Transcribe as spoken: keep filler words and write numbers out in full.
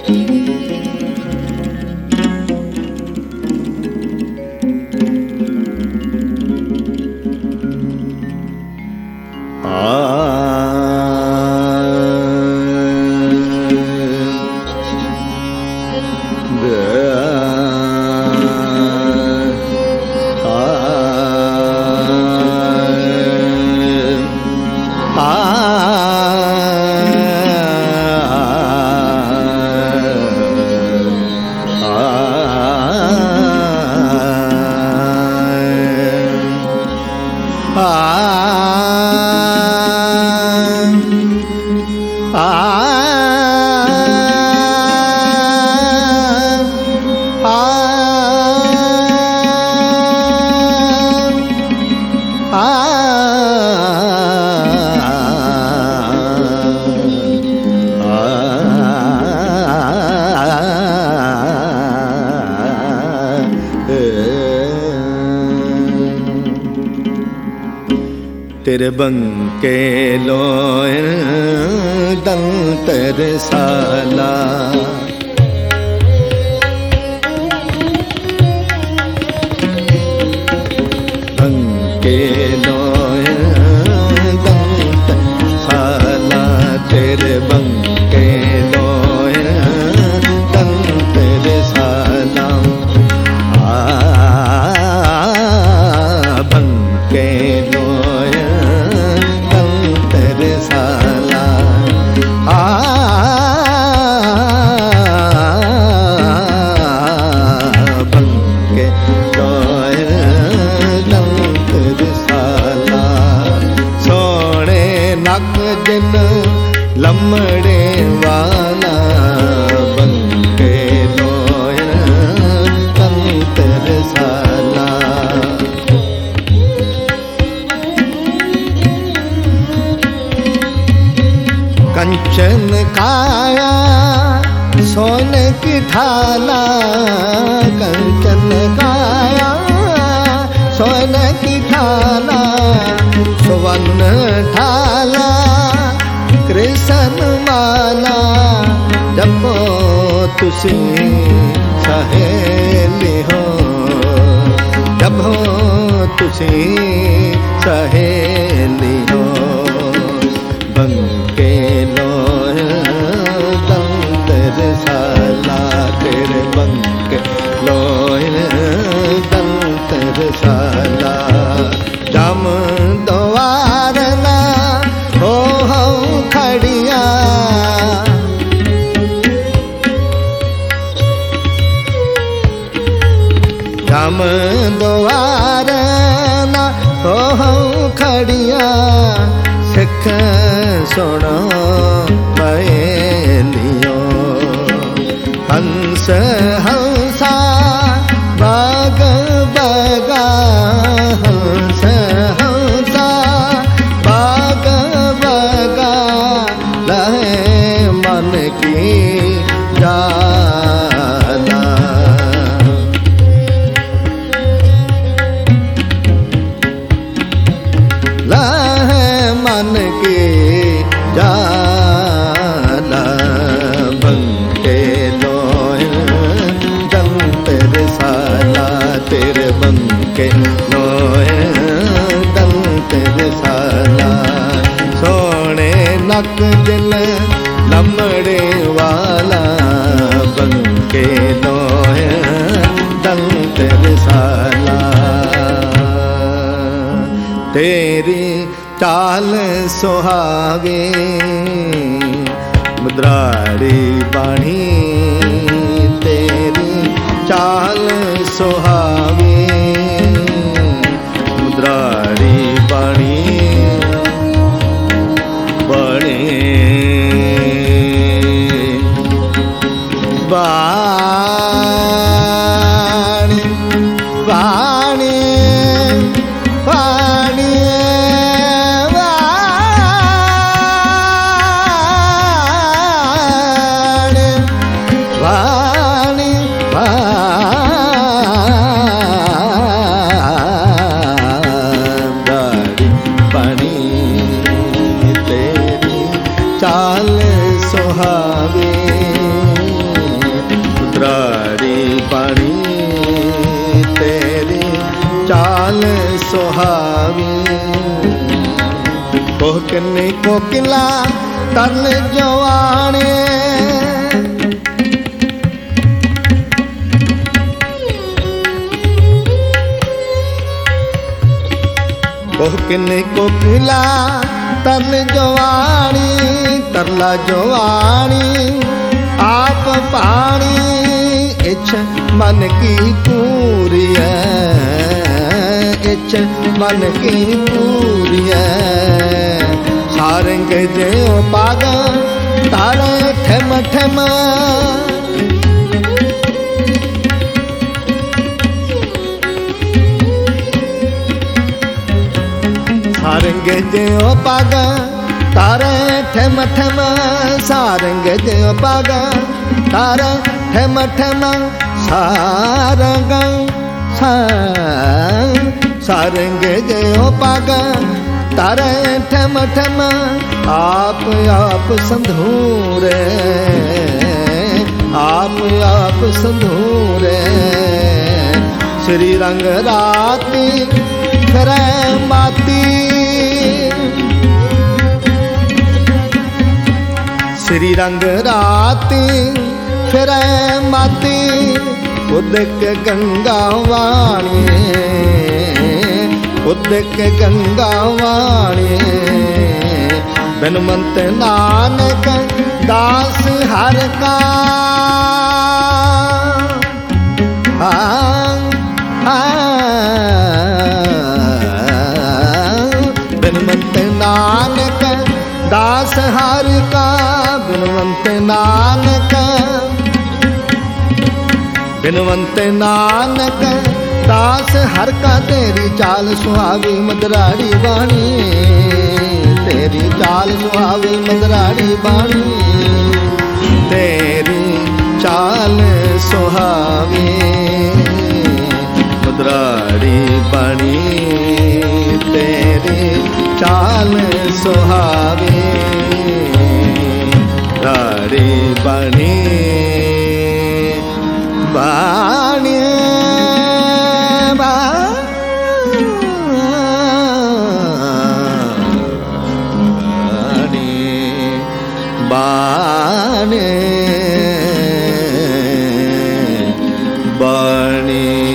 तेरे बंके लोय दंतर साला बंके लोय दंतर साला तेरे बंके लोय दंतर साला आ बंके लोय साला आ बंके लोय दंतर साला सोने नक जिन लमड़े वाला बंके लोय दंतर साला कंचन काया सोने की थाला कंचन काया सोने की थाला सुवर्ण ठाला कृष्ण माला जपो तुसी सहेली हो जपो तुसी सहेली हो बंके लोय दंतर साला तेरे बंके लोय दंतर साला जम द्वार ना हो हो खड़िया जम द्वार ना हो हो खड़िया सिख सुनो पहेलियो हंस हंसा बाग बगा हंस हंसा बाग बगा लहे मन की जाला लहे मन की जाला बंके लोय दंतर साला तेरे बंके लोय दंतर साला सोने नक दिल लमड़े वाला बंके लोय दंतर साला तेरी चाल सुहावे मुद्राड़ी बाणी तेरी चाल सुहावे मुद्राड़ी बाणी बड़े बाणी बाणी बाणी वाणी वाणी पानी तेरी चाल सुहावे सुहावी कोकिले कोकिला तरन जवाने कोकिले कोकिला तरन जवानी तरला जवानी आप पानी इच्छ मन की पूरी इच्छ मन की पूरी सारंग जो पाग तारे ठम ठम सारंग जो पाग तारे ठम ठम सारंग जो पाग तारे ठम ठम सारंग सारंग जो पाग तारे ठम ठम आप आप संधूरे आप आप संधूरे श्री रंग राती करे माती श्री रंग राती फिरे माती उदक गंगा वाणी उदक गंगा वाणी बिनवंत नानक दास हर का बिनवंत नानक दास हर का बिनवंत नानक बिनवंत नानक दास हर का तेरी चाल सुहावी मदराड़ी बाणी तेरी चाल सुहावी मदराड़ी बाणी तेरी चाल सुहावी मदराड़ी बाणी तेरी चाल सुहावी राड़ी बाणी बाणी बाणी बाणी